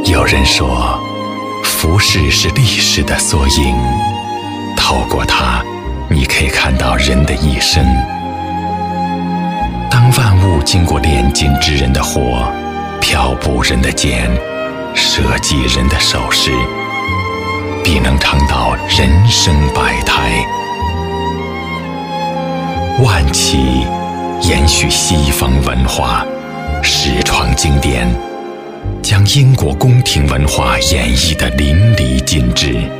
有人说，服饰是历史的缩影，透过它，你可以看到人的一生。当万物经过炼金之人的火，漂布人的剑，设计人的手势，必能尝到人生百态。万企延续西方文化，始创经典，将英国宫廷文化演绎得淋漓尽致。